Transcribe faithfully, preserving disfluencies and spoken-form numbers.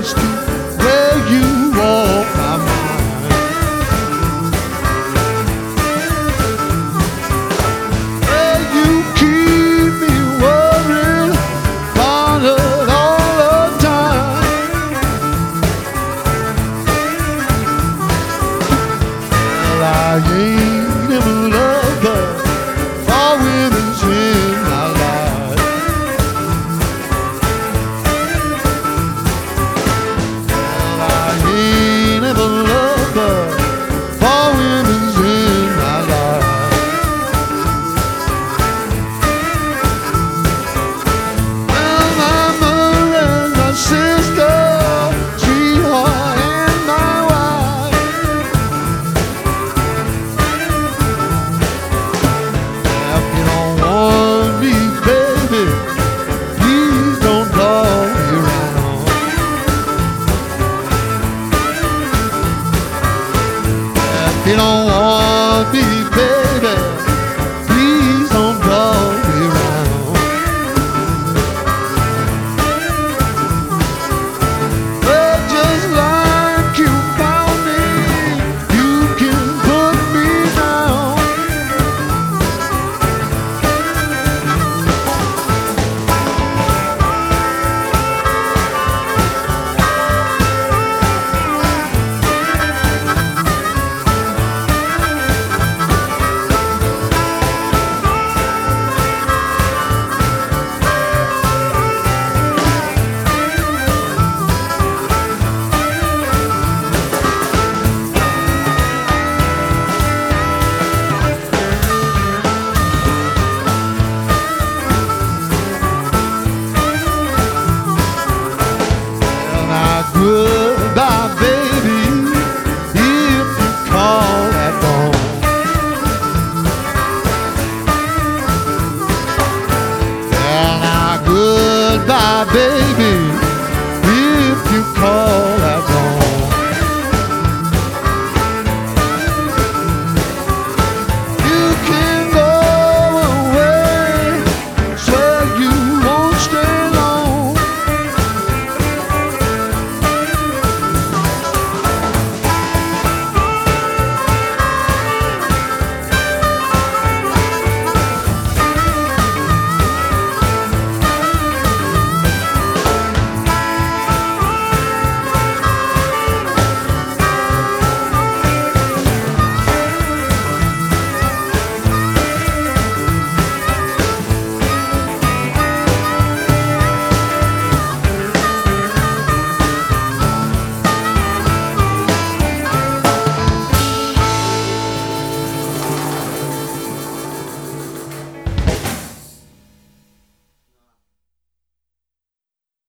just the way you walk my mind. Well, you keep me worried, bothered all the time. Well, I ain't never loved her for women's in my life. Well, I ain't never loved her for women's in my life. Well, my mother and my sister, sweetheart and my wife. If you don't want me, baby, please don't dog me around. If you don't want me, baby, please don't dog me around. Well, just like you found me, you can put me down. Well, now goodbye, baby, if you call that phone. Well, now goodbye, baby,